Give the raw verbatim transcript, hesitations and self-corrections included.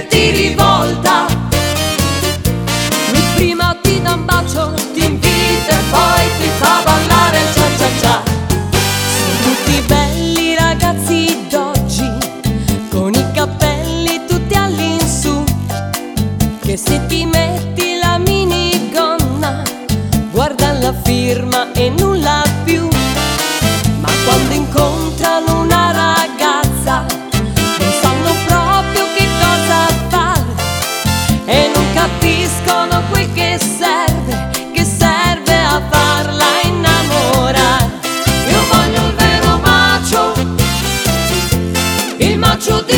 che ti rivolta. Lui prima ti dà un bacio, ti invita e poi ti fa ballare il cia cia cia. Sono tutti belli ragazzi d'oggi, con i capelli tutti all'insù, che se ti metti la minigonna guarda la firma e nulla più. Ma quando incontrano una ragazza non sanno proprio che cosa fare e non capiscono quel che serve, che serve a farla innamorare. Io voglio il vero bacio, il bacio di